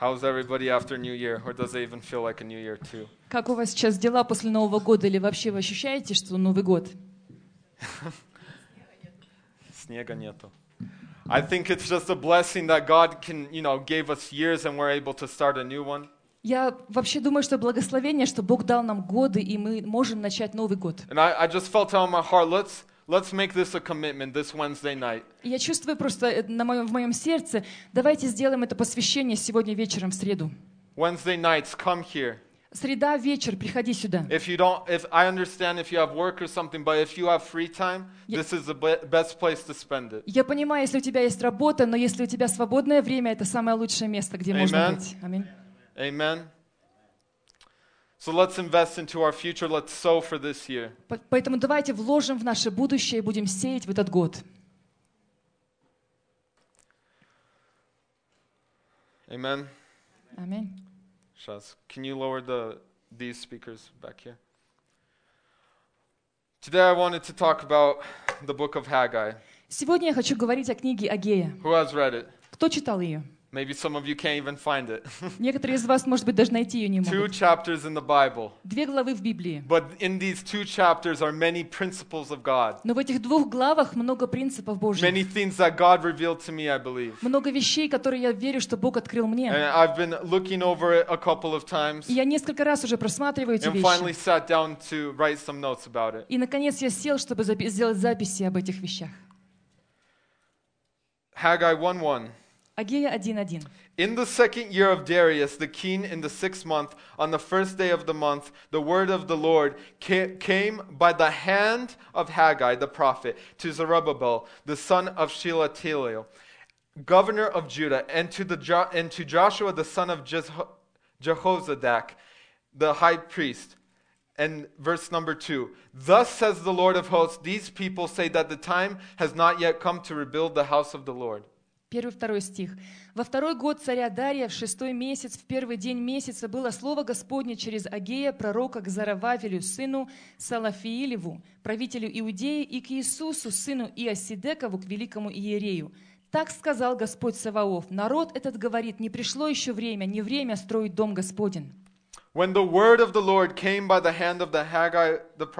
How's everybody after New Year? Or does it even feel like a New Year too? Как у вас сейчас дела после Нового года? Или вообще вы ощущаете, что Новый год? Снега нету. I think it's just a blessing that God can, gave us years and we're able to start a new one. Я вообще думаю, что благословение, что Бог дал нам годы, и мы можем начать Новый год. And I just felt on my heart, let's make this a commitment this Wednesday night. Я чувствую просто в моем сердце, давайте сделаем это посвящение сегодня вечером в среду. Wednesday nights, come here. Среда, вечер, приходи сюда. If I understand if you have work or something, but if you have free time, this is the best place to spend it. Я понимаю, если у тебя есть работа, но если у тебя свободное время, это самое лучшее место, где можно быть. Аминь. Amen. So let's invest into our future. Let's sow for this year. Поэтому давайте вложим в наше будущее и будем сеять в этот год. Amen. Аминь. Shaz, can you lower these speakers back here? Today I wanted to talk about the book of Haggai. Сегодня я хочу говорить о книге Агея. Who has read it? Кто читал ее? Maybe some of you can't even find it. Некоторые из вас, может быть, даже найти ее не Two могут. chapters in the Bible. 2 главы в Библии. But in these two chapters are many principles of God. Но в этих 2 главах много принципов Божьих. Many things that God revealed to me, I believe. Много вещей, которые я верю, что Бог открыл мне. And I've been looking over it a couple of times. И я несколько раз уже просматриваю эти And finally вещи. sat down to write some notes about it. И, наконец, я сел, чтобы сделать записи об этих вещах. Haggai 1:1. Агея 1:1. In the second year of Darius, the king, in the 6th month, on the first day of the month, the word of the Lord came by the hand of Haggai the prophet to Zerubbabel, the son of Shealtiel, governor of Judah, and to Joshua the son of Jehozadak, the high priest. And verse number 2, thus says the Lord of hosts, these people say that the time has not yet come to rebuild the house of the Lord. 1-2 стих. «Во 2-й год царя Дария, в 6-й месяц, в 1-й день месяца, было слово Господне через Агея, пророка, к Зарававелю, сыну Салафиилеву, правителю Иудеи, и к Иисусу, сыну Иосидекову, к великому иерею. Так сказал Господь Саваоф, народ этот говорит, не пришло еще время, не время строить дом Господень». When the word of the Lord came by the hand of Haggai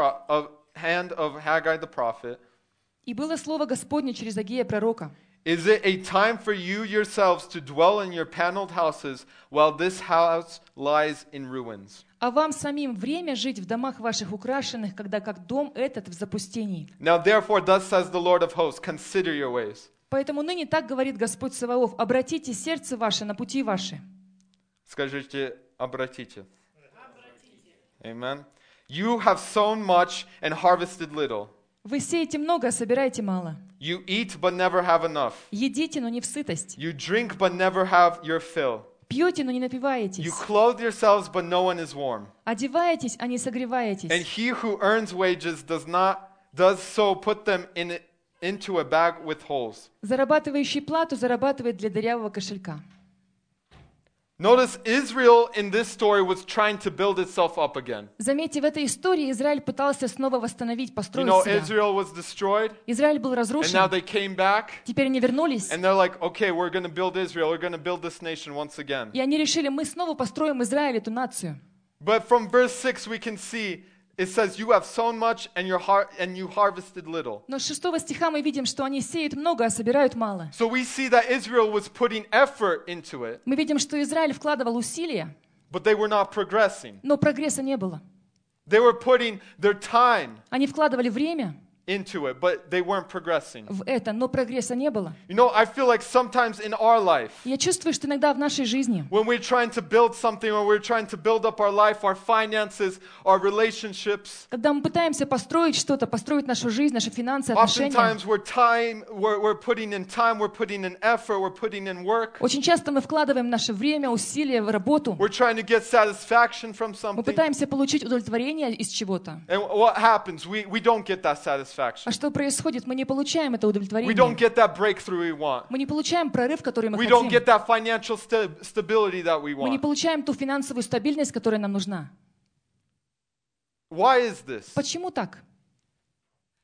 the prophet, и было слово Господне через Агея пророка. Is it a time for you yourselves to dwell in your paneled houses while this house lies in ruins? А вам самим время жить в домах ваших украшенных, когда как дом этот в запустении. Now therefore thus says the Lord of hosts, consider your ways. Поэтому ныне так говорит Господь Саваоф, обратите сердце ваше на пути ваши. Скажите, обратите. Amen. You have sown much and harvested little. Вы сеете много, а собираете мало. You eat but never have enough. Едите, но не в сытость. You drink but never have your fill. Пьете, но не напиваетесь. You clothe yourselves but no one is warm. Одеваетесь, а не согреваетесь. And he who earns wages does so put them into a bag with holes. Зарабатывающий плату зарабатывает для дырявого кошелька. Notice Israel in this story was trying to build itself up again. Заметьте, в этой истории Израиль пытался снова восстановить, построить себя. Israel was destroyed. Израиль был And разрушен. now they came back. Теперь они вернулись. And they're like, okay, we're going to build Israel. We're going to build this nation once again. И они решили, мы снова построим Израиль, эту нацию. But from verse 6 we can see it says you have sown much and you harvested little. Но с 6 стиха мы видим, что они сеют много, а собирают мало. So we see that Israel was putting effort into it. Мы видим, что Израиль вкладывал усилия, But they were not progressing. но прогресса не было. They were putting their time Они вкладывали время into it, but they weren't progressing. в это, но прогресса не было. I feel like sometimes in our life, Я чувствую, что иногда в нашей жизни, when we're trying to build something, or we're trying to build up our life, our finances, our relationships, когда мы пытаемся построить что-то, построить нашу жизнь, наши финансы, отношения, oftentimes we're putting in time, we're putting in effort, we're putting in work. очень часто мы вкладываем наше время, усилия в работу. We're trying to get satisfaction from Мы something. пытаемся получить удовлетворение из чего-то. And what happens? We don't get that satisfaction. А что происходит? Мы не получаем это We don't удовлетворение. get that breakthrough we want. Мы не получаем прорыв, который мы We don't хотим. get that financial stability that we Мы не want. получаем ту финансовую стабильность, которая нам нужна. Why is this? Почему так?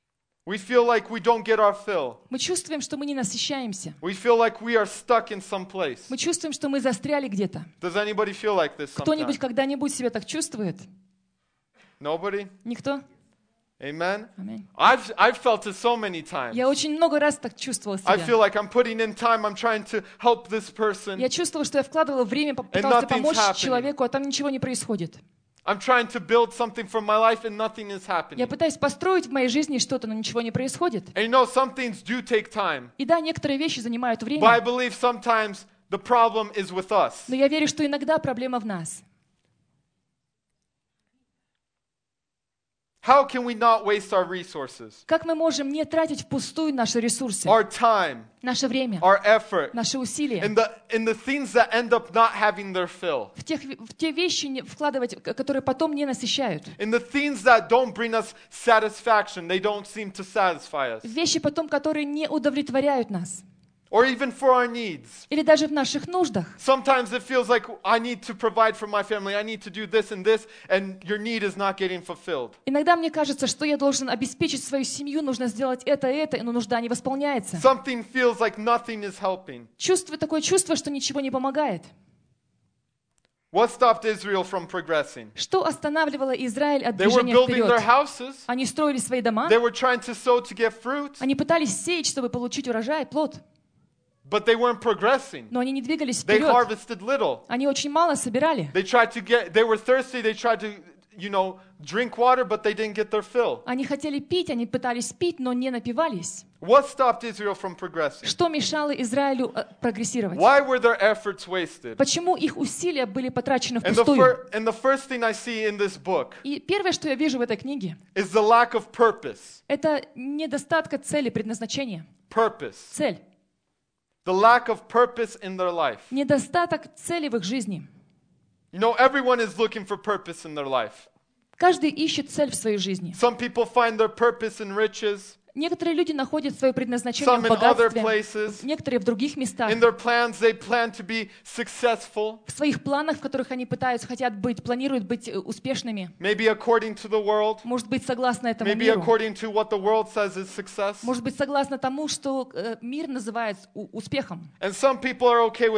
We feel like we don't get our fill. Мы чувствуем, что мы не насыщаемся. We feel like we are stuck in some place. Мы чувствуем, что мы застряли где-то. Does anybody feel like this Кто-нибудь sometimes? когда-нибудь себя так чувствует? Nobody? Никто? Amen? Аминь. I've felt it so many times. Я очень много раз так чувствовала I себя. feel like I'm putting in time, I'm trying to help this person. Я чувствовала, что я вкладывала время, пыталась nothing's помочь happening. человеку, а там ничего не происходит. I'm trying to build something for my life and nothing is Я happening. пытаюсь построить в моей жизни что-то, но ничего не происходит. And you know, some things do take time. И да, некоторые вещи занимают But I время, believe sometimes the problem is with us. но я верю, что иногда проблема в нас. How can we not waste our resources, Как мы можем не тратить впустую наши ресурсы, our time, наше время, our effort, наши усилия, in the things that end up not having their fill, в те вещи вкладывать, которые потом не насыщают, in the things that don't bring us satisfaction, they don't seem to satisfy us, вещи потом, которые не удовлетворяют нас, or even for our needs. или даже в наших нуждах. Sometimes it feels like I need to provide for my family, I need to do this, and your need is not getting fulfilled. Иногда мне кажется, что я должен обеспечить свою семью, нужно сделать это, но нужда не восполняется. Something feels like nothing is helping. Такое чувство, что ничего не помогает. What stopped Israel from progressing? Что останавливало Израиль от They were движения building their вперед? houses, Они строили свои дома, they were trying to sow to get fruit, они пытались сеять, чтобы получить урожай, плод, but they weren't progressing. но они не двигались They вперед. harvested little. Они очень мало собирали. They were thirsty, they tried to, drink water, but they didn't get their fill. Они хотели пить, они пытались пить, но не напивались. What stopped Israel from progressing? Что мешало Израилю прогрессировать? Why were their efforts wasted? Почему их усилия были потрачены And впустую? the first thing I see in this book И первое, что я вижу в этой книге, is the lack of purpose. это недостатка цели, предназначения. Purpose. Цель. The lack of purpose in their life. Недостаток цели в их жизни. Everyone is looking for purpose in their life. Каждый ищет цель в своей жизни. Some people find their purpose in riches, Некоторые люди находят свое предназначение some в in other богатстве, places. некоторые в других местах, In their plans, they plan to be successful, в своих планах, в которых они планируют быть успешными. maybe according to the world, Может быть, согласно этому maybe миру. according to what the world says is success. Может быть, согласно тому, что мир называет успехом. And some people are okay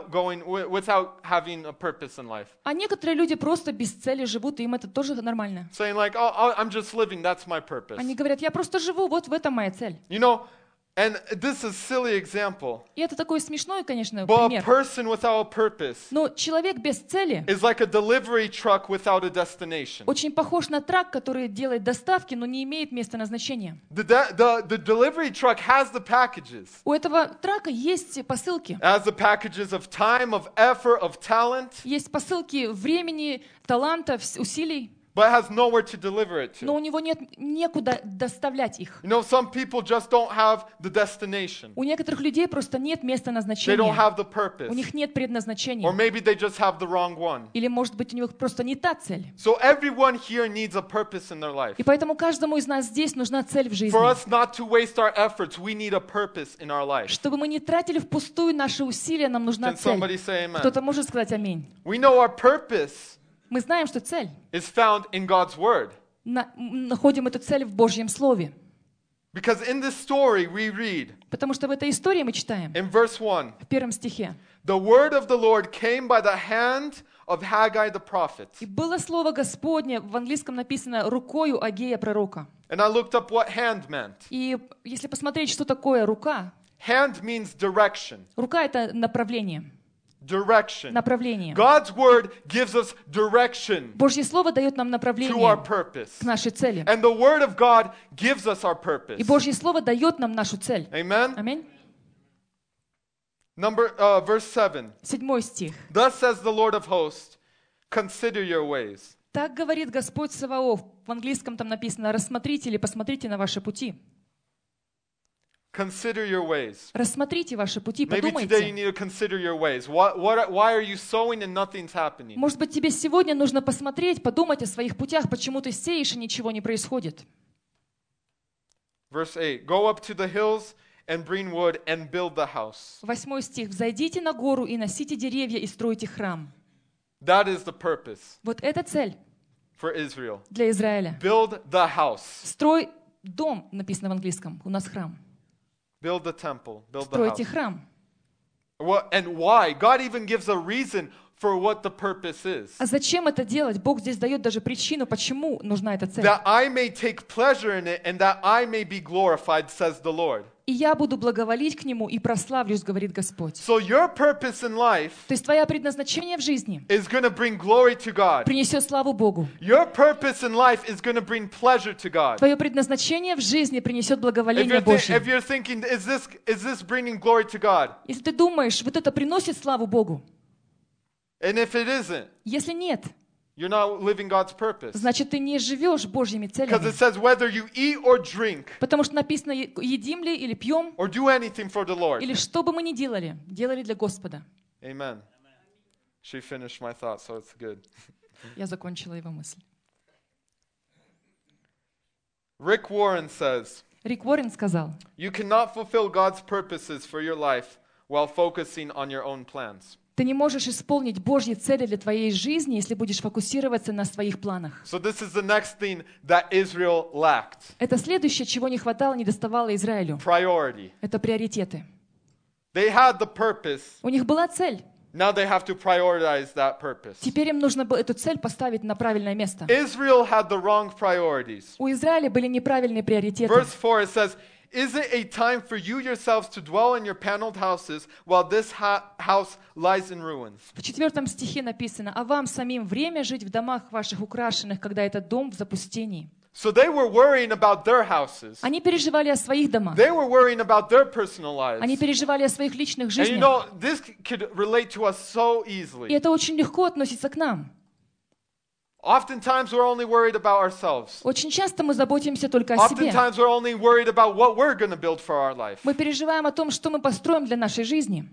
without having a purpose in life. А некоторые люди просто без цели живут, и им это тоже нормально. Saying like, oh, I'm just living, that's my purpose. Они говорят, я просто живу, вот в этом моя цель. And this is a silly example, И это такой смешной, конечно, but a пример. person without a purpose Но человек без цели is like a delivery truck without a destination. очень похож на трак, который делает доставки, но не имеет места назначения. The delivery truck has the packages. У этого трака есть посылки. It has the packages of time, of effort, of talent, Есть посылки времени, таланта, усилий, but it has nowhere to deliver it но to. у него нет некуда доставлять их. Some people just don't have the destination. У некоторых людей просто нет места They don't назначения. have the У purpose. них нет Or предназначения. maybe they just have the wrong one. Или, может быть, у них просто не та цель. So everyone here needs a purpose in their life. И поэтому каждому из нас здесь нужна цель в жизни. For us not to waste our efforts, we need a purpose in our life. Чтобы мы не тратили впустую наши усилия, нам нужна Can цель. somebody say amen? Кто-то может сказать аминь. We know our purpose Мы знаем, что цель. is found in God's word. Находим эту цель в Божьем Слове. Because in this story we read Потому что в этой истории мы читаем, in verse 1, в первом стихе. the word of the Lord came by the hand of Haggai the prophet. «И было слово Господне», в английском написано «рукою Агея пророка». And I looked up what hand meant. И если посмотреть, что такое рука, Hand means direction. рука — это направление. Direction. Направление. God's word gives us direction Божье Слово дает нам to our направление purpose. к нашей цели. And the word of God gives us our purpose. И Божье Слово дает нам нашу цель. Amen? Аминь. Verse 7. 7 стих. Thus says the Lord of hosts, consider your ways. «Так говорит Господь Саваоф». В английском там написано «рассмотрите» или «посмотрите на ваши пути». Consider your ways. Рассмотрите ваши пути, Maybe today you подумайте. need to consider your ways. Why are you sowing and nothing's happening? Может быть, тебе сегодня нужно посмотреть, подумать о своих путях, почему ты сеешь и ничего не происходит. Verse 8. Go up to the hills and bring wood and build the house. 8 стих. «Взойдите на гору и носите деревья и стройте храм». That is the purpose Вот это цель for Israel. для Израиля. Build the house. Строй дом, написано в английском, у нас храм. Build the temple. Build the Стройте house. храм. And why? God even gives a reason for what the purpose is. А зачем это делать? Бог здесь дает даже причину, почему нужна эта цель. That I may take pleasure in it and that I may be glorified, says the Lord. И я буду благоволить к Нему и прославлюсь, говорит Господь. So your purpose in life То есть твое предназначение в жизни is going to bring glory to God. принесет славу Богу. Your purpose in life is going to bring pleasure to God. Твое предназначение в жизни принесет If благоволение you're, Божье. if you're thinking, is this bringing glory to God? Если ты думаешь, вот это приносит славу Богу, And if it isn't, если нет, you're not living God's purpose. значит, ты не живешь Божьими Because целями. it says whether you eat or drink Потому что написано, едим ли или пьем, or do anything for the Lord. или что бы мы ни делали, делали для Господа. Amen. She finished my thought, so it's good. Я закончила его мысль. Rick Warren says, Рик Уоррен сказал, you cannot fulfill God's purposes for your life while focusing on your own plans. ты не можешь исполнить Божьи цели для твоей жизни, если будешь фокусироваться на своих планах. So this is the next thing that Israel lacked. Это следующее, чего не хватало, не доставало Израилю. Priority. Это приоритеты. They had the purpose. У них была цель. Now they have to prioritize that purpose. Теперь им нужно было эту цель поставить на правильное место. Israel had the wrong priorities. У Израиля были неправильные приоритеты. Verse 4, it says, is it a time for you yourselves to dwell in your paneled houses while this house lies in ruins? В 4 стихе написано, «А вам самим время жить в домах ваших украшенных, когда этот дом в запустении». So they were worrying about their houses. Они переживали о своих домах. They were worrying about their personal Они lives. переживали о своих личных And you жизнях. know, this could relate to us so И easily. это очень легко относится к нам. Oftentimes we're only worried about ourselves. Очень часто мы заботимся только о себе. Oftentimes we're only worried about what we're going to build for our life. Мы переживаем о том, что мы построим для нашей жизни.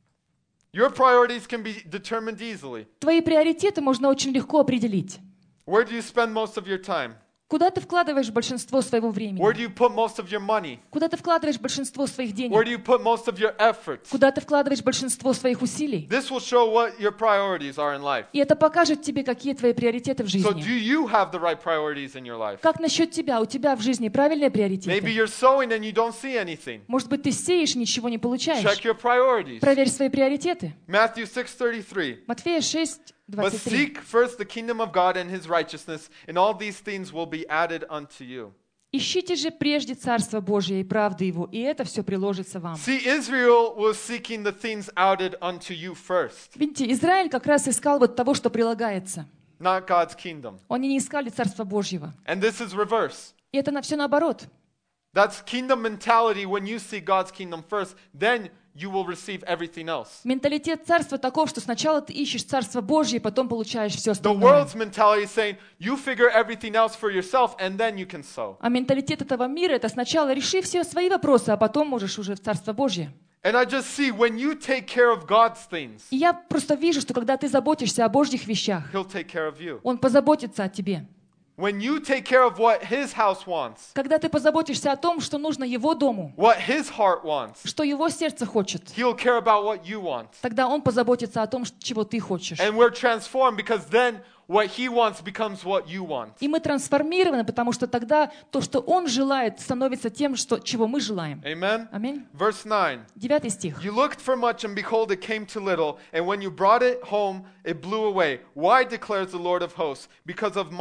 Your priorities can be determined easily. Твои приоритеты можно очень легко определить. Where do you spend most of your time? Куда ты вкладываешь большинство своего Where времени? do you put most of your money? Куда ты вкладываешь большинство своих Where денег? do you put most of your efforts? Куда ты вкладываешь большинство своих усилий? This will show what your priorities are in life. И это покажет тебе, какие твои приоритеты в So do жизни. you have the right priorities in your life? Как насчет тебя? У тебя в жизни правильные Maybe приоритеты? you're sowing and you don't see anything. Может быть, ты сеешь и ничего не получаешь? Check your priorities. Проверь свои приоритеты. Matthew 6:33. Матфея 6, But 23. seek first the kingdom of God and his righteousness, and all these things will be added unto you. Ищите же прежде Царство Божие и правды Его, и это все приложится вам. See, Israel was seeking the things added unto you first, Видите, Израиль как раз искал вот того, что прилагается. not God's kingdom. Они не искали Царства Божьего. And this is reverse. И это все наоборот. That's kingdom mentality. When you see God's kingdom first, then you will receive everything else. Менталитет Царства таков, что сначала ты ищешь Царство Божье, и потом получаешь все The остальное. world's mentality is saying, you figure everything else for yourself, and then you can sow. А менталитет этого мира — это сначала реши все свои вопросы, а потом можешь уже в Царство Божье. And I just see when you take care of God's things, И я просто вижу, что когда ты заботишься о Божьих вещах, He'll take care of you. Он позаботится о тебе. When you take care of what His house wants, Когда ты позаботишься о том, что нужно Его дому, what His heart wants, что Его сердце хочет, He'll care about what you want. тогда Он позаботится о том, чего ты хочешь. And we're transformed because then what He wants becomes what you want. И мы трансформированы, потому что тогда то, что Он желает, становится тем, чего мы желаем. Amen? Аминь. Verse 9. 9 стих. You looked for much, and behold, it came to little, and when you brought it home, it blew away. Why, declares the Lord of hosts? Because of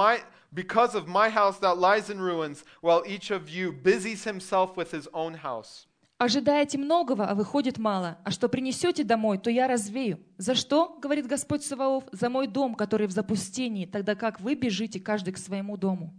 my house that lies in ruins, while each of you busies himself with his own house. «Ожидаете многого, а выходит мало. А что принесете домой, то я развею. За что, говорит Господь Саваоф, за мой дом, который в запустении, тогда как вы бежите каждый к своему дому».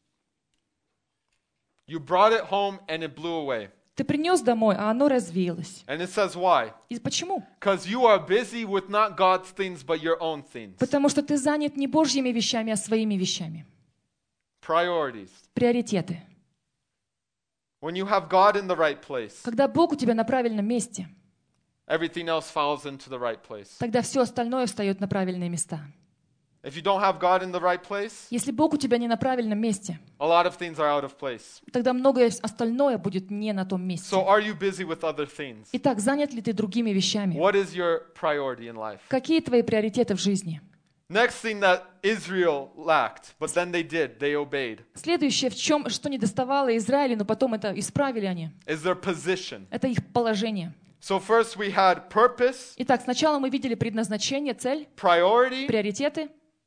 You brought it home, and it blew away. Ты принес домой, а оно развеялось. And it says why? И почему? Because you are busy with not God's things, but your own things. Потому что ты занят не Божьими вещами, а своими вещами. Priorities. Приоритеты. When you have God in the right place, Когда Бог у тебя на правильном месте, everything else falls into the right place. тогда все остальное встает на правильные места. If you don't have God in the right place, Если Бог у тебя не на правильном месте, a lot of things are out of place. тогда многое остальное будет не на том месте. So are you busy with other things? Итак, занят ли ты другими вещами? What is your priority in life? Какие твои приоритеты в жизни? Next thing that Israel lacked, but then they did, they obeyed, Следующее, что не доставало Израилю, но потом это исправили они, is their position. это их положение. So first we had purpose, Итак, сначала мы видели предназначение, цель, priority, приоритеты,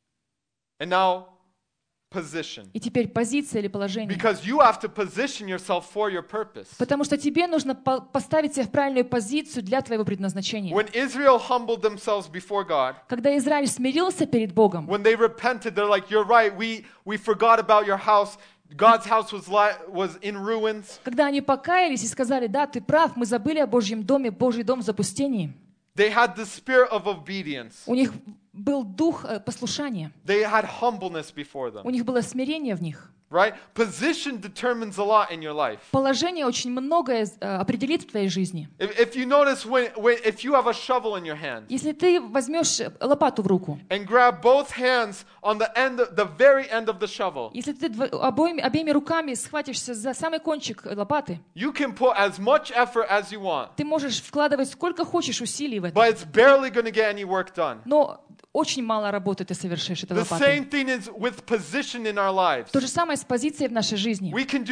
and now position. и теперь позиция или положение. Because you have to position yourself for your purpose. Потому что тебе нужно поставить себя в правильную позицию для твоего предназначения. When Israel humbled themselves before God, Когда Израиль смирился перед Богом, when they repented, they're like, "You're right. We forgot about your house. God's house was in ruins." когда они покаялись и сказали: да, ты прав, мы забыли о Божьем доме, Божий дом в запустении. They had the spirit of obedience. У них был дух послушания. They had humbleness before them. У них было смирение в них. Right? Position determines a lot in your life. Положение очень многое определит в твоей жизни. If you notice if you have a shovel in your hand Если ты возьмешь лопату в руку, and grab both hands on the very end of the shovel, если ты обеими руками схватишься за самый кончик лопаты, you can put as much effort as you want, ты можешь вкладывать сколько хочешь усилий в это, but it's barely going to get any work done. но очень мало работы ты совершишь этой The лопатой. same thing is with position in our lives. То же самое с позицией в нашей жизни. We can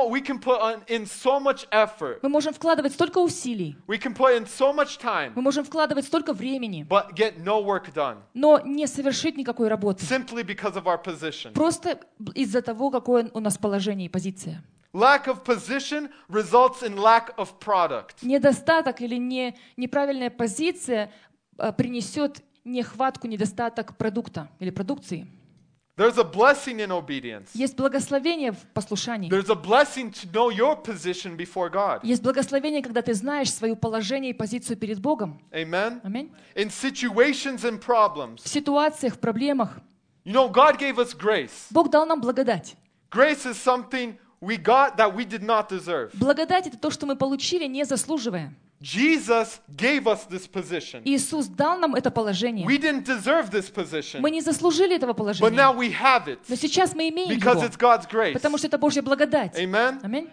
put in so much effort. Мы можем вкладывать столько усилий, We can put in so much time, мы можем вкладывать столько времени, but get no work done, но не совершить никакой работы. simply because of our position. Просто из-за того, какое у нас положение и позиция. Lack of position results in lack of product. Недостаток или неправильная позиция принесет нехватку, недостаток продукта или продукции. There's a blessing in obedience. Есть благословение в послушании. There's a blessing to know your position before God. Есть благословение, когда ты знаешь свое положение и позицию перед Богом. Amen? Аминь. In situations and problems. В ситуациях, в проблемах. You know, God gave us grace. Бог дал нам благодать. Grace is something we got that we did not deserve. Благодать — это то, что мы получили, не заслуживая. Jesus gave us this position. Иисус дал нам это положение. We didn't deserve this position, Мы не заслужили этого but положения. now we have it Но сейчас мы имеем because его, it's God's grace. потому что это Божья благодать. Amen? Аминь.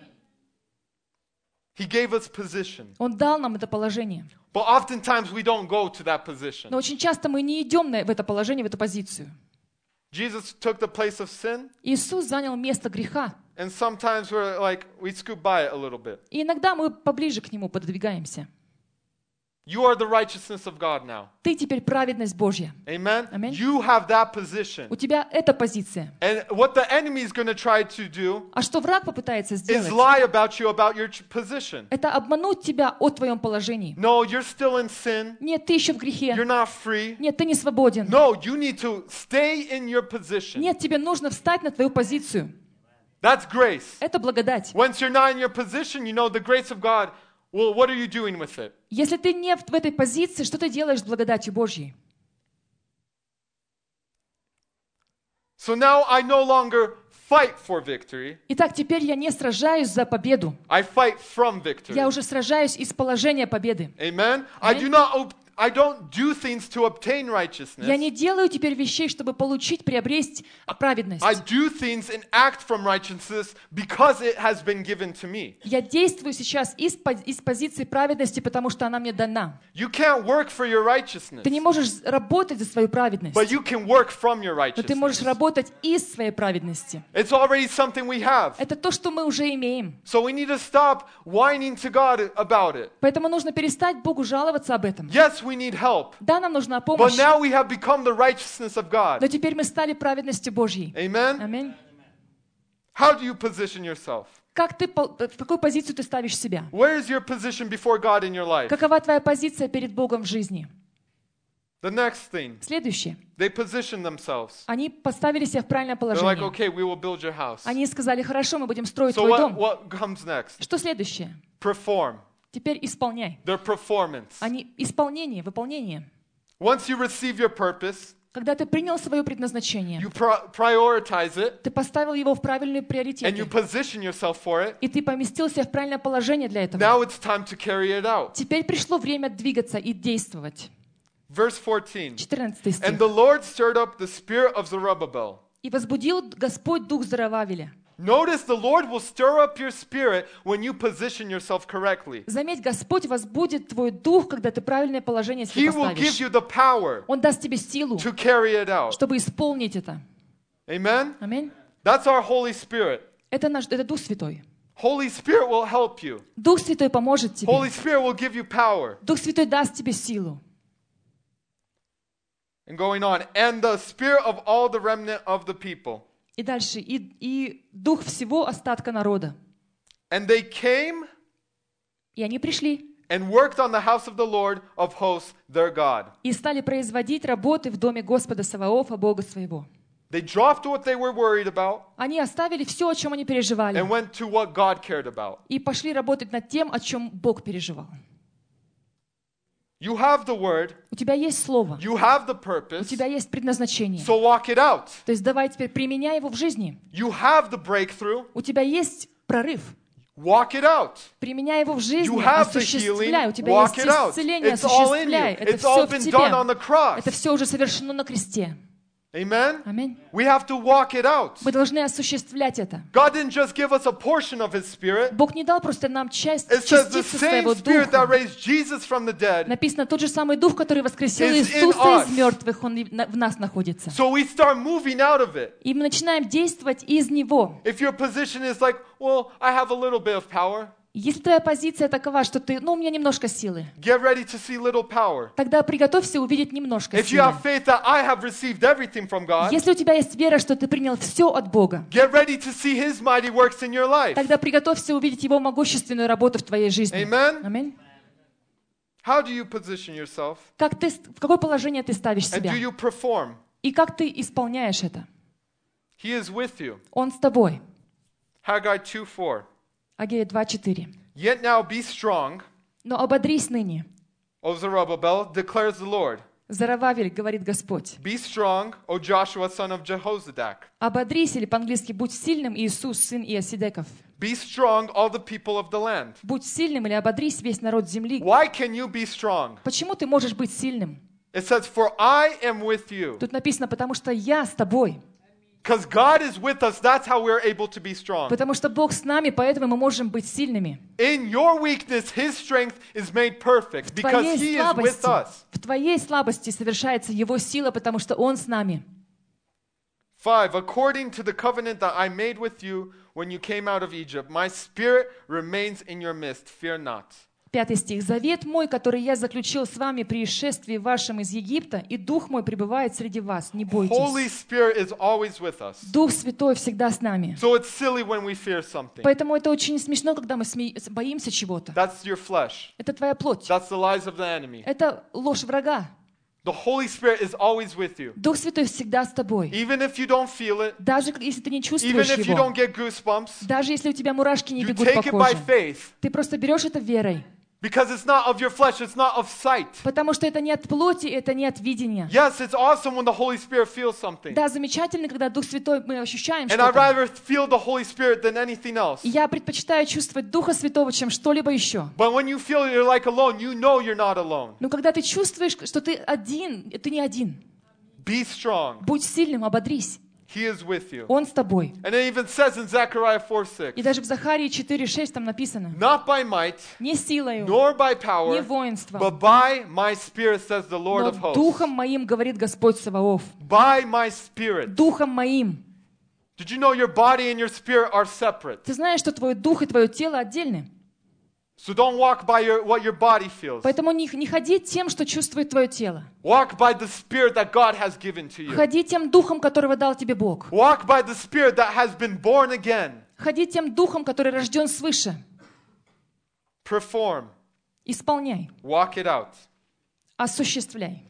He gave us position. Он дал нам это положение. But oftentimes we don't go to that position. Но очень часто мы не идем в это положение, в эту позицию. Jesus took the place of sin, Иисус занял место греха. and sometimes we scoop by it a little bit. И иногда мы поближе к нему пододвигаемся. You are the righteousness of God now. Ты теперь праведность Божья. Amen? Amen. You have that position. У тебя эта позиция. And what the enemy is going to try to do А что враг попытается is сделать? lie about your position. Это обмануть тебя о твоем положении. No, you're still in sin. Нет, ты еще в грехе. You're not free. Нет, ты не свободен. No, you need to stay in your position. Нет, тебе нужно встать на твою позицию. That's grace. Это благодать. Once you're not in your position, you know the grace of God. Well, what are you doing with it? Если ты не в этой позиции, что ты делаешь с благодатью Божьей? So now I no longer fight for victory. Итак, теперь я не сражаюсь за победу. I fight from victory. Я уже сражаюсь из положения победы. Amen? Amen. I don't do things to obtain righteousness. Я не делаю теперь вещей, чтобы получить, приобрести праведность. I do things and act from righteousness because it has been given to me. Я действую сейчас из позиции праведности, потому что она мне дана. You can't work for your righteousness, Ты не можешь работать за свою праведность, but you can work from your но ты можешь righteousness. работать из своей праведности. It's already something we have. Это то, что мы уже имеем. So we need to stop whining to God about it. Поэтому нужно перестать Богу жаловаться об этом. Yes, we need help, Да, нам нужна but помощь, now we have become the righteousness of но God. теперь мы стали праведностью Божьей. Amen? Аминь. How do you position yourself? В какую позицию ты ставишь себя? Where is your position before God in your life? Какова твоя позиция перед Богом в жизни? The next thing, Следующее. they position themselves. Они поставили себя в правильное They're like, положение. okay, we will build your house. Они сказали: хорошо, мы будем строить So твой дом. what comes next? Что следующее? Perform. Теперь исполняй. Their performance. Исполнение, выполнение. Once you receive your purpose, Когда ты принял свое предназначение, you prioritize it, ты поставил его в правильные and you приоритеты, position yourself for it. и ты поместил себя в правильное положение для этого. Now it's time to carry it out. Теперь пришло время двигаться и действовать. Verse 14. 14 стих. And the Lord stirred up the spirit of Zerubbabel. «И возбудил Господь дух Зарававеля». Notice the Lord will stir up your spirit when you position yourself correctly. Заметь, Господь возбудит твой дух, когда ты правильное положение себе He will give поставишь. you the power Он даст тебе силу, to carry it out. чтобы исполнить это. Amen? Аминь. That's our Holy Spirit. Это Дух Святой. Holy Spirit will help you. Дух Святой поможет тебе. Holy Spirit will give you power. Дух Святой даст тебе силу. And going on. And the spirit of all the remnant of the people. И дальше. И дух всего остатка народа. And they came И они пришли. and worked on the house of the Lord of hosts, their God. И стали производить работы в доме Господа Саваофа, Бога своего. They dropped what they were worried about Они оставили все, о чем они переживали. and went to what God cared about. И пошли работать над тем, о чем Бог переживал. You have the word, У тебя есть слово. you have the У purpose, тебя есть предназначение. so walk it out. То есть давай теперь применяй его в жизни. You have the breakthrough, У тебя есть прорыв. walk it out. Применяй его в жизни. You have the Осуществляй. У healing, тебя walk есть it out. исцеление. It's all in you. Осуществляй. Это It's all все в been done on тебе. the cross. Это все уже совершено на кресте. Amen? Аминь. We have to walk it out. Мы должны осуществлять это. God didn't just give us a portion of His Spirit. Bог не дал просто нам часть, It says the частицу same своего Spirit that духа. raised Jesus from the dead. Написано, тот же самый дух, который воскресил Is in Иисуса us. из мертвых, он в нас находится. So we start moving out of it. И мы начинаем действовать из него. If your position is like, well, I have a little bit of power, Если твоя позиция такова, что ты, у меня немножко силы, get ready to see little power. тогда приготовься увидеть немножко If you силы. have faith that I have received everything from God, Если у тебя есть вера, что ты принял все от Бога, get ready to see His mighty works in your life. тогда приготовься увидеть Его могущественную работу в твоей жизни. Amen? Аминь. How do you position yourself? В какое положение ты ставишь And себя? do you perform? И как ты исполняешь это? He is with you. Он с тобой. Haggai 2:4. Агея 2:4. Yet now be strong, Но ободрись ныне, O Zerubbabel, declares the Lord. Зарававель, говорит Господь. Be strong, O Joshua, son of Jehozadak. Ободрись, или по-английски, будь сильным, Иисус, сын Иосидеков. Be strong, all the people of the land. Будь сильным или ободрись, весь народ земли. Why can you be strong? Почему ты можешь быть сильным? It says, for I am with you. Тут написано, потому что я с тобой. Because God is with us, that's how we're able to be strong. Потому что Бог с нами, поэтому мы можем быть сильными. In your weakness, His strength is made perfect because He is with us. В твоей слабости совершается Его сила, потому что Он с нами. 5. According to the covenant that I made with you when you came out of Egypt, my spirit remains in your midst. Fear not. 5 стих. «Завет мой, который я заключил с вами при исшествии вашем из Египта, и Дух мой пребывает среди вас. Не Holy бойтесь». Spirit is always with us. Дух Святой всегда с нами. So it's silly when we fear something. Поэтому это очень смешно, когда мы боимся чего-то. That's your flesh. Это твоя плоть. That's the lies of the enemy. Это ложь врага. The Holy Spirit is always with you. Дух Святой всегда с тобой. Even if you don't feel it, Даже если ты не even чувствуешь if you Его, don't get goosebumps, даже если у тебя мурашки не you бегут по take it by коже, faith ты просто берешь это верой. because it's not of your flesh, it's not of sight. Потому что это не от плоти, это не от видения. Yes, it's awesome when the Holy Spirit feels something. Да, замечательно, когда Дух Святой, мы ощущаем And I'd что-то. rather feel the Holy Spirit than anything else. И я предпочитаю чувствовать Духа Святого, чем что-либо еще. But when you feel you're like alone, you know you're not alone. Но когда ты чувствуешь, что ты один, ты не один. Be strong. Будь сильным, ободрись. He is with you. Он с тобой. And it even says in Zechariah 4:6, И даже в Захарии 4:6 там написано. not by might, Не силою, nor by не power, воинством, but by my spirit, says the Lord of но hosts. Духом моим, говорит Господь Саваоф. By my spirit. Духом моим. Did you know your body and your spirit are separate? Ты знаешь, что твой дух и твое тело отдельны. So don't walk by what your body feels. Поэтому не ходи тем, что чувствует твое тело. Walk by the spirit that God has given to you. Ходи тем духом, которого дал тебе Бог. Walk by the spirit that has been born again. Ходи тем духом, который рожден свыше. Perform. Исполняй. Walk it out. Осуществляй.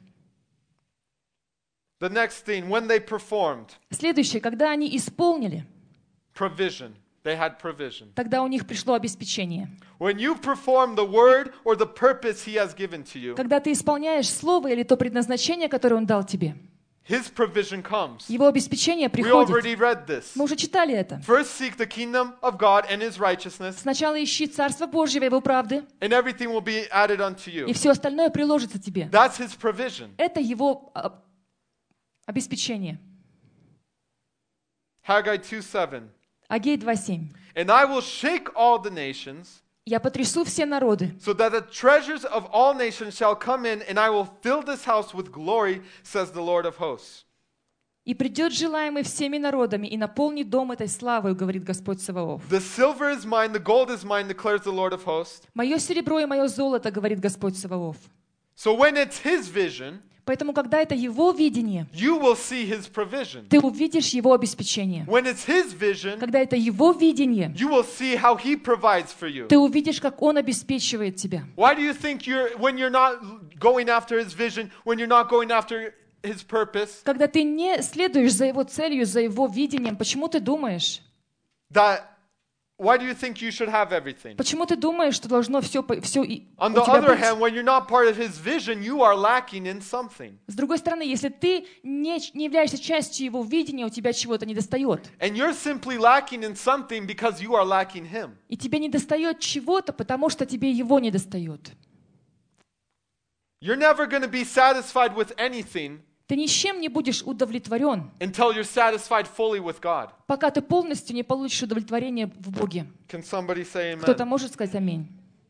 The next thing, when they performed, Следующее, когда они исполнили, provision. They had provision. тогда у них пришло обеспечение. When you perform the word or the purpose He has given to you, Когда ты исполняешь слово или то предназначение, которое Он дал тебе, His provision comes. Его обеспечение We приходит. already read this. Мы уже читали это. First seek the kingdom of God and His righteousness, Сначала ищи Царство Божьего и Его правды, and everything will be added unto и you. все остальное приложится тебе. That's His provision. Это Его обеспечение. Haggai 2:7. Агей 2:7. And I will shake all the nations, Я потрясу все народы, so that the treasures of all nations shall come in, and I will fill this house with glory, says the Lord of hosts. и придет желаемый всеми народами, и наполнит дом этой славой, говорит Господь Саваоф. The silver is mine, the gold is mine, declares the Lord of hosts. Мое серебро и мое золото, говорит Господь Саваоф. So when it's his vision, Поэтому, когда это его видение, you will see his provision. ты увидишь его обеспечение. When it's his vision, Когда это его видение, you will see how he provides for you. ты увидишь, как он обеспечивает тебя. Why do you think when you're not going after his vision, when you're not going after his purpose, Когда ты не следуешь за его целью, за его видением, почему ты думаешь? why do you think you should have everything? Почему ты думаешь, что должно все у On the тебя other быть? hand, when you're not part of his vision, you are lacking in something. С другой стороны, если ты не являешься частью его видения, у тебя чего-то недостает. And you're simply lacking in something because you are lacking him. И тебе недостает чего-то, потому что тебе его недостает. You're never going to be satisfied with anything Ты ни с чем не будешь удовлетворен, until you're satisfied fully with God. пока ты полностью не получишь удовлетворение в Боге. Can somebody say Кто-то amen? может сказать аминь.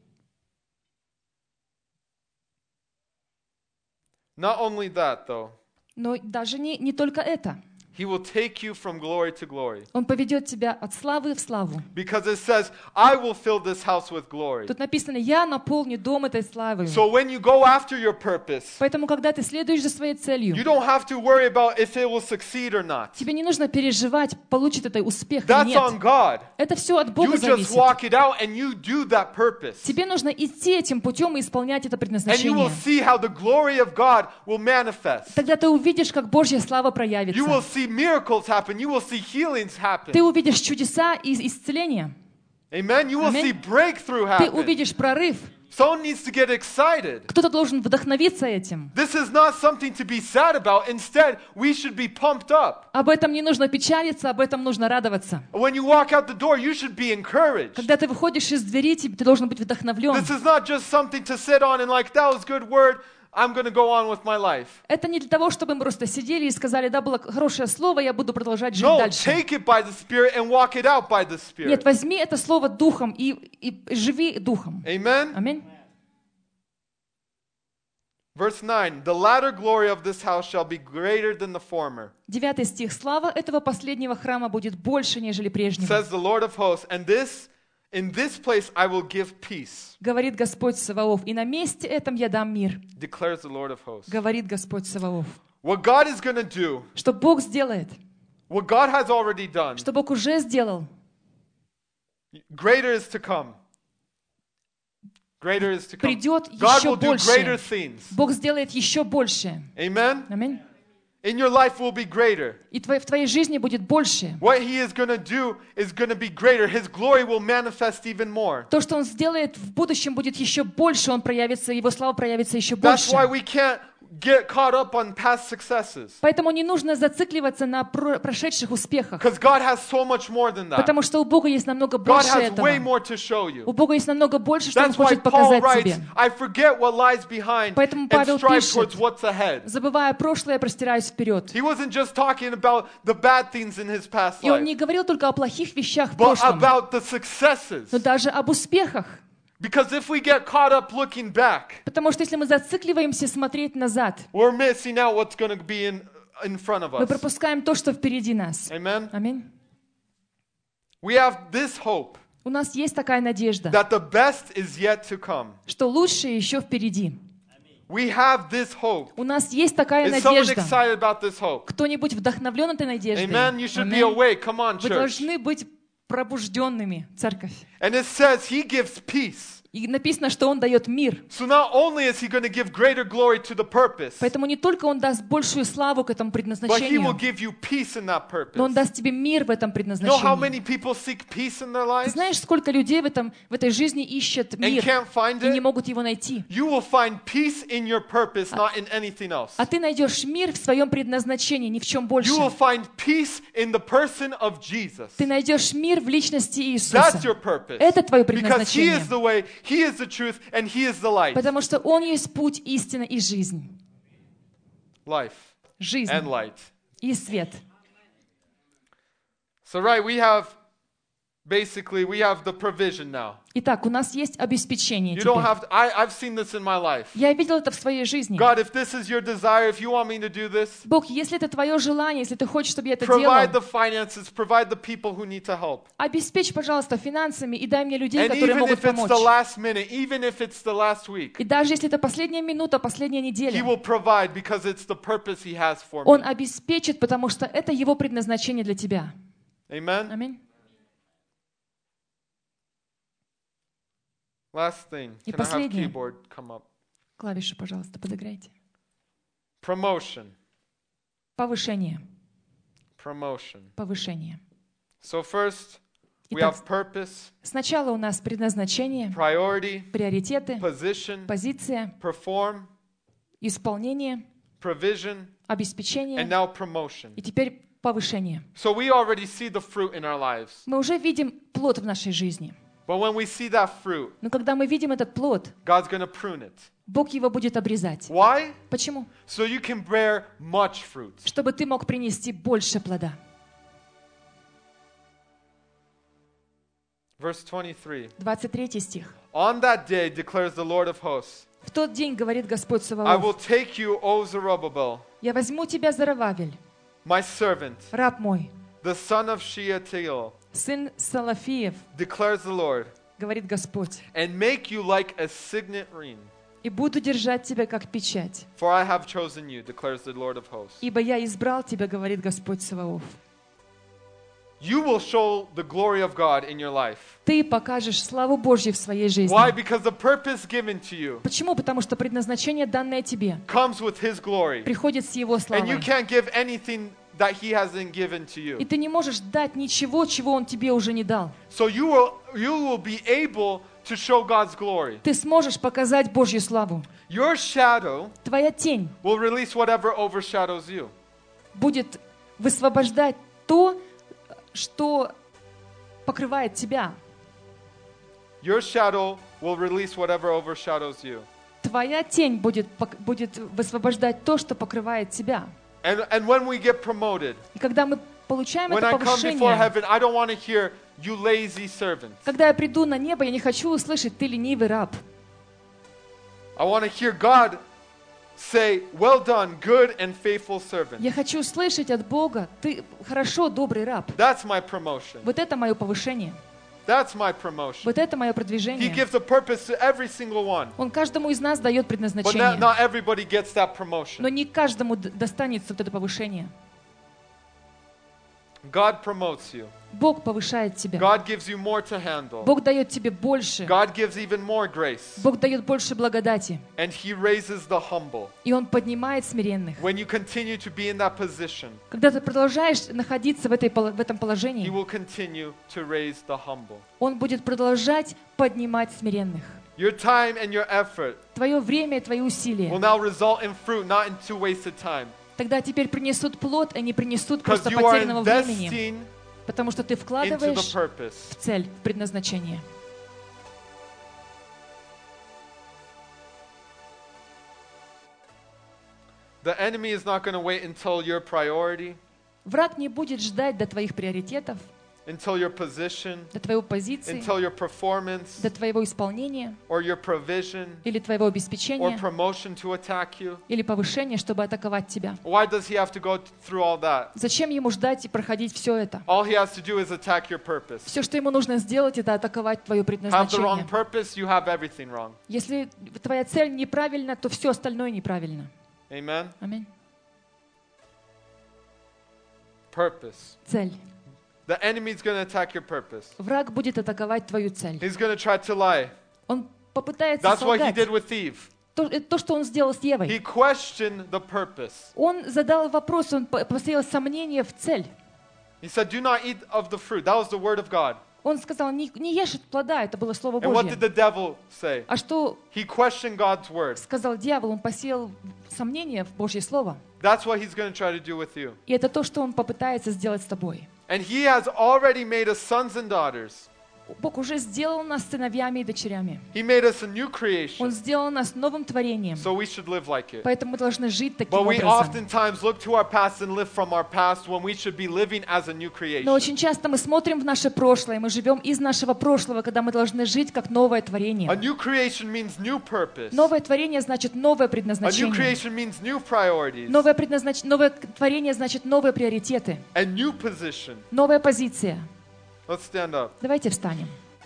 Not only that, though, Но даже не только это. he will take you from glory to glory. Он поведет тебя от славы в славу. Because it says, I will fill this house with glory. Тут написано: «Я наполню дом этой славой». So when you go after your purpose, Поэтому, когда ты следуешь за своей целью, you don't have to worry about if it will succeed or not. тебе не нужно переживать, получит это успех или That's on нет. God. Это все от Бога You just зависит. walk it out and you do that purpose. Тебе нужно идти этим путем и исполнять это And you предназначение. will see how the glory of God will manifest. Тогда ты увидишь, как Божья слава You will проявится. see miracles happen. You will see healings happen. Ты увидишь чудеса и исцеления. Amen. You will Amen. see breakthrough Ты happen. увидишь прорыв. Someone needs to get excited. Кто-то должен вдохновиться этим. This is not something to be sad about. Instead, we should be pumped up. Об этом не нужно печалиться, об этом нужно радоваться. When you walk out the door, you should be encouraged. Когда ты выходишь из двери, ты должен быть вдохновлен. This is not just something to sit on and like, that was good word. I'm going to go on with my life. Это не для того, чтобы мы просто сидели и сказали: да, было хорошее слово, я буду продолжать жить No, дальше. take it by the Spirit and walk it out by the Spirit. Нет, возьми это слово духом и живи духом. Amen? Аминь. Verse 9, the latter glory of this house shall be greater than the former, 9 стих. Слава этого последнего храма будет больше, нежели прежнего. says the Lord of hosts, and in this place I will give peace, Говорит Господь Саваоф. И на месте этом я дам мир. declares the Lord of hosts. Говорит Господь Саваоф. What God is going to do, Что Бог сделает, what God has already done, что Бог уже сделал, greater is to come. Greater is to come. придет God еще will do greater больше. things. Бог сделает еще больше. Amen? Аминь. In your life will be greater. И в твоей жизни будет больше. What He is going to do is going to be greater. His glory will manifest even more. То, что Он сделает в будущем, будет еще больше. Он проявится, Его слава проявится еще That's больше. why we can't get caught up on past successes. Поэтому не нужно зацикливаться на прошедших успехах. Because God has so much more than that. Потому что у Бога есть намного God больше has way этого. more to show you. У Бога есть намного больше, что Он That's why хочет Paul показать writes, тебе. I forget what lies behind Поэтому and Павел strive пишет, towards what's ahead. забывая прошлое, я простираюсь вперед. He wasn't just talking about the bad things in his past И он life, не говорил только о плохих вещах в but прошлом, about the successes. но даже об успехах. Because if we get caught up looking back, Потому что если мы зацикливаемся смотреть назад, we're missing out what's going to be in front of мы us. пропускаем то, что впереди нас. Amen? Аминь. We have this hope У нас есть такая надежда, that the best is yet to come. что лучшее еще впереди. We have this hope. У нас есть такая Is someone надежда. excited about this hope? Кто-нибудь вдохновлен этой надеждой? Amen? You should be Аминь. awake. Come on, Вы church. должны быть пробужденными, церковь. And it says He gives peace. И написано, что Он дает мир. So not only is He going to give greater glory to the purpose, Поэтому не только Он даст большую славу к этому but He will предназначению, give you peace in that но Он purpose. даст тебе мир в этом You know how предназначении. many people seek peace in their Ты lives знаешь, сколько людей в этой жизни ищут and мир can't find и не it? могут его найти? You will find peace in your purpose, not in anything else. А ты найдешь мир в своем предназначении, ни в чем больше. You will find peace in the person of Jesus. Ты найдешь мир в личности Иисуса. That's your purpose. Это твое Because He предназначение. is the way, He is the truth, and He is the light. Потому что Он есть путь, истина и жизнь. Life Жизнь and light. и свет. So right, we have basically we have the provision now. Итак, у нас есть обеспечение You don't теперь. have to, I've seen this in my life. Я видел это в своей жизни. God, if this is your desire, if you want me to do this, Бог, если это твое желание, если ты хочешь, чтобы я это делал, provide the finances, provide the people who need to help. обеспечь, пожалуйста, финансами и дай мне людей, And которые even могут if it's помочь. the last minute, even if it's the last week, И даже если это последняя минута, последняя He неделя, will provide because it's the purpose He has for Он me. обеспечит, потому что это Его предназначение для тебя. Amen? Аминь. Last thing. И Can I have последнее. keyboard come up? Клавиши, пожалуйста, подыграйте. Promotion. Повышение. Promotion. Повышение. So first, we Итак, have purpose, сначала у нас предназначение, priority, приоритеты, position, позиция, perform, исполнение, provision, and обеспечение now promotion. и теперь повышение. So we already see the fruit in our lives. Мы уже видим плод в нашей жизни. But when we see that fruit, Но когда мы видим этот плод, God's going to prune it. Бог его будет обрезать. Why? Почему? So you can bear much fruit. Чтобы ты мог принести больше плода. Verse 23. 23 стих. On that day declares the Lord of hosts, В тот день, говорит Господь I will Саваоф, take you, O Zerubbabel, я возьму тебя, Зарававель, my servant, раб мой, the son of Shealtiel, сын Салафиев, declares the Lord, говорит Господь, and make you like a signet ring. и буду держать тебя, как печать. For I have chosen you, declares the Lord of hosts. Ибо я избрал тебя, говорит Господь Саваоф. You will show the glory of God in your life. Ты покажешь славу Божью в своей жизни. Why? Because the purpose given to you Почему? Потому что предназначение, данное тебе, comes with His glory. приходит с Его And славой. you can't give anything that He hasn't given to И you. ты не можешь дать ничего, чего Он тебе уже не дал. So you will be able to show God's glory. Ты сможешь показать Божью славу. Your shadow Твоя тень will release whatever overshadows you. будет высвобождать то, что покрывает тебя. Your shadow will release whatever overshadows you. Твоя тень будет высвобождать то, что покрывает тебя. And when we get promoted, И когда мы получаем when это I come before повышение, heaven, I don't want to hear, you lazy servants. когда я приду на небо, я не хочу услышать, ты ленивый раб. I want to hear God say, well done, good and faithful servant. Я хочу услышать от Бога, ты хорошо, добрый раб. That's my promotion. Вот это мое повышение. That's my promotion. Вот это мое He продвижение. gives a purpose to every single one. Он каждому из нас дает But предназначение. not everybody gets that Но promotion. не каждому достанется вот это повышение. God promotes you. Бог повышает тебя. God gives you more to handle. Бог дает тебе больше. God gives even more grace. Бог дает больше благодати. And He raises the humble. И Он поднимает смиренных. When you continue to be in that position, Когда ты продолжаешь находиться в этом He положении, will continue to raise the humble. Он будет продолжать поднимать смиренных. Your time and your effort Твое время и твои will усилия now result in fruit, not into wasted time. тогда теперь принесут плод, а не принесут Because просто you are потерянного времени. investing Потому что ты into the вкладываешь purpose. в цель, в предназначение. The enemy is not going to wait until your priority, Враг не будет ждать до твоих приоритетов, until your position, до твоей позиции, until your performance, до твоего исполнения or your provision, или твоего or обеспечения, promotion to attack you. или повышения, чтобы атаковать тебя. Why does he have to go through all that? Зачем ему ждать и проходить все это? All he has to do is attack your purpose. Все, что ему нужно сделать, это атаковать твое Have the предназначение. wrong purpose, you have everything wrong. Если твоя цель неправильна, то все остальное неправильно. Amen? Аминь. Purpose. Цель. The enemy is going to attack your purpose. Враг будет атаковать твою цель. He's going to try to lie. Он попытается That's what he солгать. did with Eve. То, что он сделал с He Евой. questioned the purpose. Он задал вопрос, он посеял сомнение в цель. He said, do not eat of the fruit. That was the word of God. Он сказал, не ешь от плода, это было Слово And what did Божье. the devil say? А что He questioned God's word. сказал дьявол? Он посеял сомнение в Божье Слово. That's what he's going to try to do with you. И это то, что он попытается сделать с тобой. And he has already made us sons and daughters. Бог уже сделал нас сыновьями и дочерями. He made us a new Он creation, сделал нас новым творением. so we should live like it. Поэтому мы должны жить таким But we образом. oftentimes look to our past and live from our past when we should be living as a new Но creation. очень часто мы смотрим в наше прошлое, мы живем из нашего прошлого, когда мы должны жить как новое A творение. new creation means new purpose. Новое творение значит новое A new предназначение. creation means new priorities Новое творение значит новые приоритеты, and new position. новая позиция. Let's stand up. Давайте встанем.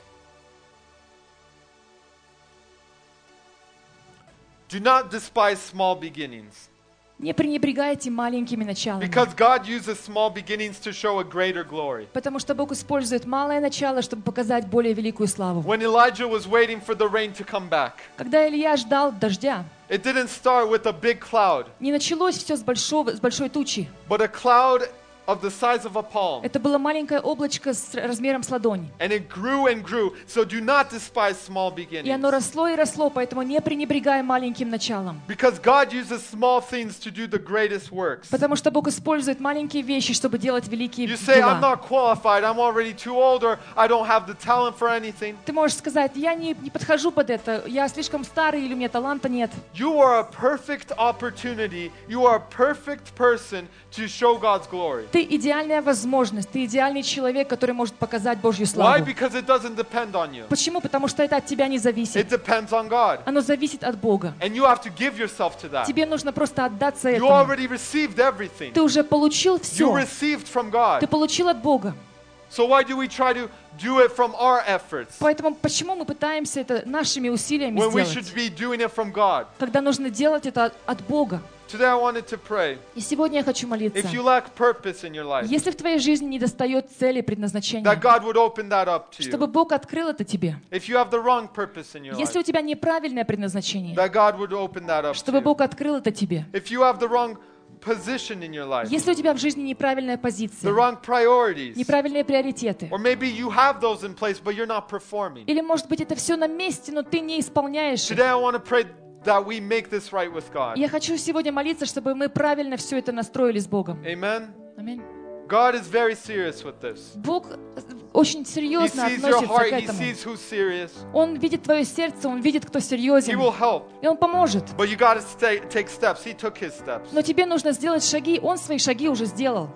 Do not despise small beginnings, Не пренебрегайте маленькими началами. because God uses small beginnings to show a greater glory. Потому что Бог использует малое начало, чтобы показать более великую славу. When Elijah was waiting for the rain to come back, Когда Илья ждал дождя, it didn't start with a big cloud, не началось все с большой тучи. but a cloud of the size of a palm. Это было маленькое облачко с размером с ладонь. And it grew and grew. So do not despise small И оно beginnings. росло и росло, поэтому не пренебрегай маленьким началом. Because God uses small things to do the greatest works. Потому что Бог использует маленькие вещи, чтобы делать великие You say, I'm дела. not qualified, I'm already too old, or I don't have the talent for anything. Ты можешь сказать, я не подхожу под это, я слишком старый или у меня таланта нет. You are a perfect opportunity. You are a perfect person to show God's glory. Ты идеальная возможность, ты идеальный человек, который может показать Божью Why? славу. Because it doesn't depend on you. Почему? Потому что это от тебя не It зависит. depends on God. Оно зависит от Бога. And you have to give yourself to that. Тебе нужно просто отдаться You этому. already received everything. Ты уже получил You все. received from Ты God. получил от Бога. So why do we try to do it from our efforts Поэтому почему мы пытаемся это нашими усилиями when we should сделать, be doing it from God? когда нужно делать это от Бога? Today I wanted to pray. И сегодня я хочу молиться. If you lack purpose in your life, Если в твоей жизни недостает цели, предназначения, that God would open that up to чтобы you. Бог открыл это тебе. If you have the wrong purpose in your Если у life, тебя неправильное предназначение, that God would open that up чтобы to you. Бог открыл это тебе. If you have the wrong position in your life, Если у тебя в жизни неправильная the позиция, wrong priorities, неправильные приоритеты, or maybe you have those in place but you're not performing. или, может быть, это все на месте, но ты не исполняешь их. Today I want to pray that we make this right with God. Я хочу сегодня молиться, чтобы мы правильно все это настроили с Богом. Amen. Аминь. God is very serious with this. Бог очень He серьезно sees your относится heart, к He этому. sees who's serious. Он видит твое сердце, Он видит, кто He серьезен. will help. И Он поможет. But you got to take steps. He took his steps. Но тебе нужно сделать шаги. Он свои шаги уже сделал.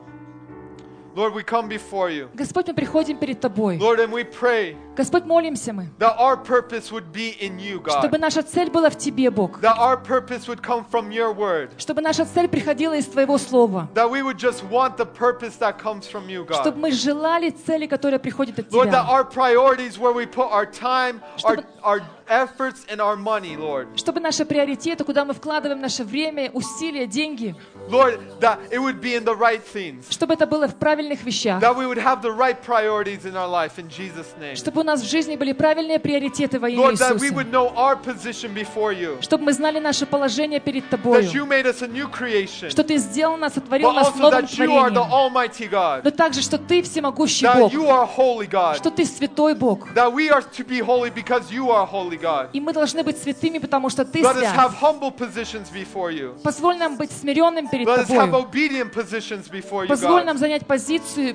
Lord, we come before you. Господь, мы приходим перед Тобой. Lord, and we pray Господь, молимся мы, that our purpose would be in you, чтобы God. наша цель была в Тебе, Бог. That our purpose would come from your word. Чтобы наша цель приходила из Твоего Слова. That we would just want the purpose that comes from you, Чтобы God. мы желали цели, которые приходят от Lord, that Тебя. our priorities, where we put our time, Чтобы- our efforts, and our money, Lord. Чтобы наши приоритеты, куда мы вкладываем наше время, усилия, деньги, Lord, that it would be in the right things. чтобы это было в правильных вещах. That we would have the right priorities in our life, in Jesus' name. Чтобы у нас в жизни были правильные приоритеты во имя Lord, that we Иисуса. would know our position before you. Чтобы мы знали наше положение перед That Тобою. you made us a new creation. Что Ты сделал нас, сотворил But нас also новым that you are the творением. Almighty God. Но также, что Ты всемогущий That Бог. you are holy God. Что Ты святой Бог. That we are to be holy because you are holy God. И мы должны быть святыми, потому что Ты Let us have свят. humble positions before you. Позволь нам быть смиренным перед Let us have Тобой. obedient positions before you, Позволь нам God. занять позицию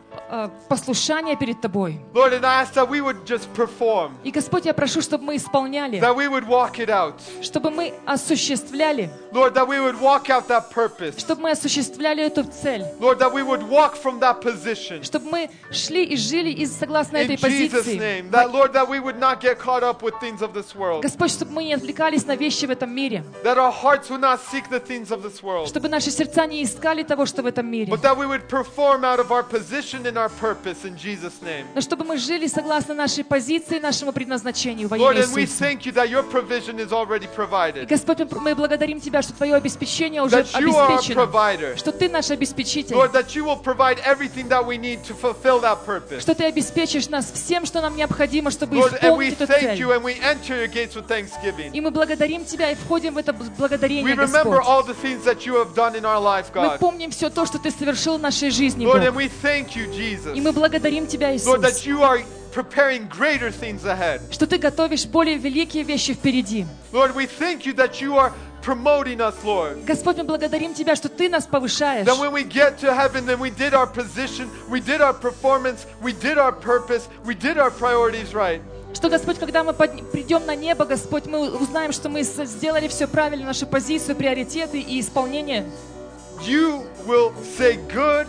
послушания перед Тобой. Lord, and I ask that we would just perform. И, Господь, я прошу, чтобы мы исполняли, That we would walk it out. чтобы мы осуществляли, Lord, that we would walk out that purpose. чтобы мы осуществляли эту цель, Lord, that we would walk from that position. чтобы мы шли и жили согласно In этой Jesus' позиции. name. That, Lord, that we would not get caught up with things of this world. Господь, чтобы мы не отвлекались на вещи в этом мире, That our hearts would not seek the things of this world. чтобы наши сердца не искали того, что в этом мире, But that we would perform out of our position and our purpose in Jesus' name. но чтобы мы жили согласно нашей позиции, нашему предназначению во Lord, имя and we Иисуса. thank you that your provision is already И, provided. Господь, мы благодарим Тебя, что Твое обеспечение уже That you are our обеспечено, provider. что Ты наш обеспечитель, Lord, that you will provide everything that we need to fulfill that purpose. что Ты обеспечишь нас всем, что нам необходимо, чтобы Lord, and we исполнить эту thank you цель. and we enter your gates with thanksgiving. И мы благодарим Тебя и входим в это We благодарение, remember Господь. all the things that you have done in our life, Мы God. помним все то, что Ты совершил в нашей жизни, Lord, and Бог. we thank you, Jesus. И мы благодарим Тебя, Lord, that Иисус, you are preparing greater things ahead. что Ты готовишь более великие вещи впереди. Lord, we thank you that you are promoting us, Lord. Господь, мы благодарим Тебя, что Ты нас повышаешь. That when we get to heaven, then we did our position, we did our performance, we did our purpose, we did our priorities right. Что, Господь, когда мы придем на небо, Господь, мы узнаем, что мы сделали все правильно, нашу позицию, приоритеты и исполнение. You will say good,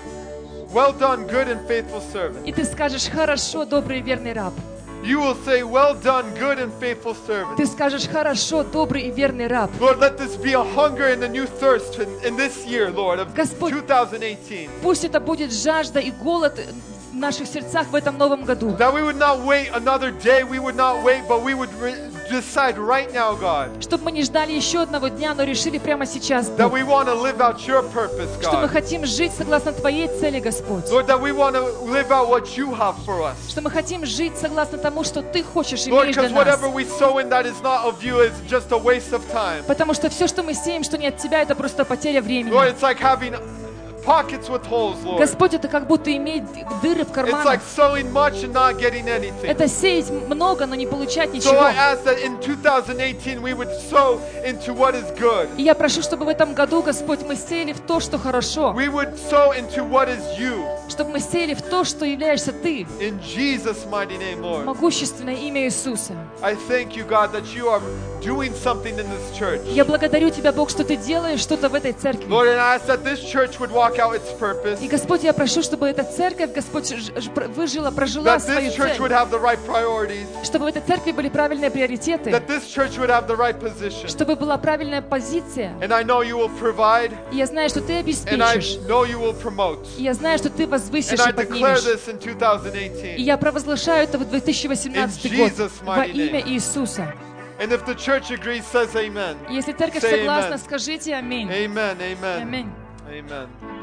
well done, good and faithful servant. И Ты скажешь: хорошо, добрый и верный раб. You will say, well done, good and faithful servant. Ты скажешь: хорошо, добрый и верный раб. Lord, let this be a hunger and a new thirst in this year, Lord, of Господь, 2018. Пусть это будет жажда и голод в наших сердцах в этом новом году. That we would not wait another day, we would not wait, but we would decide right now, God. Чтобы мы не ждали еще одного дня, но решили прямо сейчас, That Бог, we want to live out your purpose, что мы God. хотим жить согласно Твоей цели, Господь. Lord, that we want to live out what you have for us. Что мы хотим жить согласно тому, что Ты хочешь и Lord, имеешь для because whatever нас. we sow in that is not of you is just a waste of time. Потому что все, что мы сеем, что не от Тебя, это просто потеря времени. Lord, it's like having pockets with holes, Lord. Господь, это как будто иметь дыры в It's карманах. like sowing much and not getting anything. Это сеять много, но не получать So ничего. I ask that in 2018 we would sow into what is good. И я прошу, чтобы в этом году, Господь, мы сеяли в то, что хорошо. We would sow into what is you. Чтобы мы сеяли в то, что являешься Ты. In Jesus' mighty name, Lord. Могущественное имя Иисуса. I thank you, God, that you are doing something in this church. Я благодарю Тебя, Бог, что Ты делаешь что-то в этой церкви. Lord, and I ask that this church would walk out its purpose. И, Господь, я прошу, чтобы эта церковь, Господь, выжила, прожила That свою this church would цель. have the right priorities. Чтобы в этой церкви были правильные приоритеты. That this church would have the right position. Чтобы была правильная позиция. And I know you will provide. И я знаю, что Ты And I обеспечишь. know you will promote. И я знаю, что Ты возвысишь And I и declare поднимешь. this in И 2018. я провозглашаю это в 2018 In год Jesus' во mighty имя name. Иисуса. And if the church agrees, says amen. И если церковь Say согласна, amen. скажите аминь. Amen, amen, Аминь. amen.